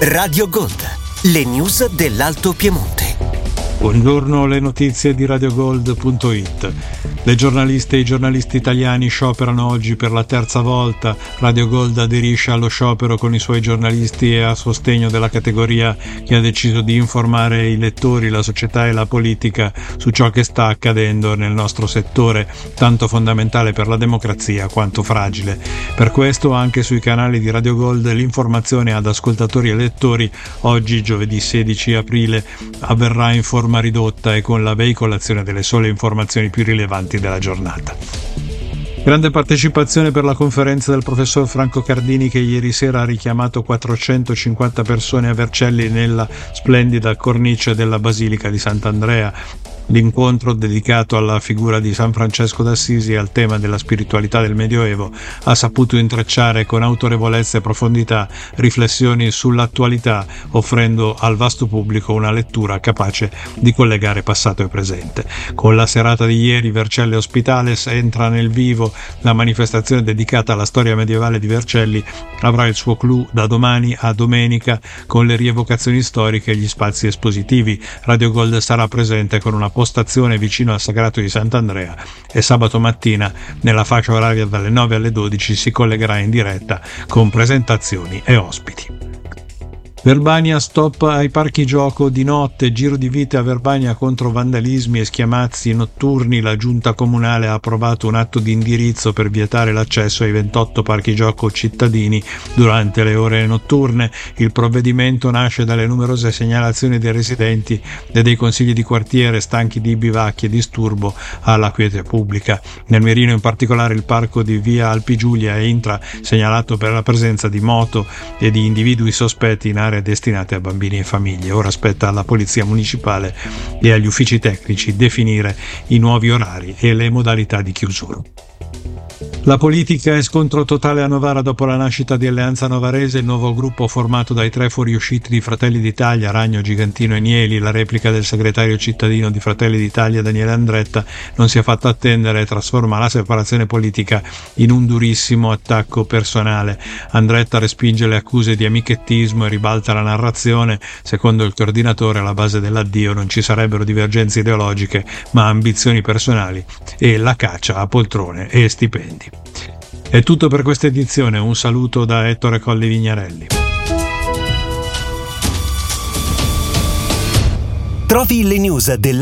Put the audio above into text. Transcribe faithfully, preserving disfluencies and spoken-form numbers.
Radio Gold, le news dell'Alto Piemonte. Buongiorno, le notizie di radiogold punto it. Le giornaliste e i giornalisti italiani scioperano oggi per la terza volta. Radio Gold aderisce allo sciopero con i suoi giornalisti e a sostegno della categoria che ha deciso di informare i lettori, la società e la politica su ciò che sta accadendo nel nostro settore, tanto fondamentale per la democrazia quanto fragile. Per questo anche sui canali di Radio Gold l'informazione ad ascoltatori e lettori oggi, giovedì sedici aprile, avverrà in forma ridotta e con la veicolazione delle sole informazioni più rilevanti della giornata. Grande partecipazione per la conferenza del professor Franco Cardini, che ieri sera ha richiamato quattrocentocinquanta persone a Vercelli nella splendida cornice della Basilica di Sant'Andrea. L'incontro, dedicato alla figura di San Francesco d'Assisi e al tema della spiritualità del Medioevo, ha saputo intrecciare con autorevolezza e profondità riflessioni sull'attualità, offrendo al vasto pubblico una lettura capace di collegare passato e presente. Con la serata di ieri, Vercelli Hospitales entra nel vivo. La manifestazione dedicata alla storia medievale di Vercelli avrà il suo clou da domani a domenica con le rievocazioni storiche e gli spazi espositivi. Radio Gold sarà presente con una postazione vicino al Sagrato di Sant'Andrea e sabato mattina nella fascia oraria dalle nove alle dodici si collegherà in diretta con presentazioni e ospiti. Verbania, stop ai parchi gioco di notte, giro di vite a Verbania contro vandalismi e schiamazzi notturni. La giunta comunale ha approvato un atto di indirizzo per vietare l'accesso ai ventotto parchi gioco cittadini durante le ore notturne. Il provvedimento nasce dalle numerose segnalazioni dei residenti e dei consigli di quartiere stanchi di bivacchi e disturbo alla quiete pubblica. Nel mirino in particolare il parco di via Alpi Giulia e Intra, segnalato per la presenza di moto e di individui sospetti in aree destinate a bambini e famiglie. Ora spetta alla Polizia Municipale e agli uffici tecnici definire i nuovi orari e le modalità di chiusura. La politica è scontro totale a Novara dopo la nascita di Alleanza Novarese, il nuovo gruppo formato dai tre fuoriusciti di Fratelli d'Italia, Ragno, Gigantino e Nieli. La replica del segretario cittadino di Fratelli d'Italia, Daniele Andretta, non si è fatta attendere e trasforma la separazione politica in un durissimo attacco personale. Andretta respinge le accuse di amichettismo e ribalta la narrazione. Secondo il coordinatore, alla base dell'addio non ci sarebbero divergenze ideologiche, ma ambizioni personali e la caccia a poltrone e stipendi. È tutto per questa edizione, un saluto da Ettore Colli Vignarelli. Trovi le news del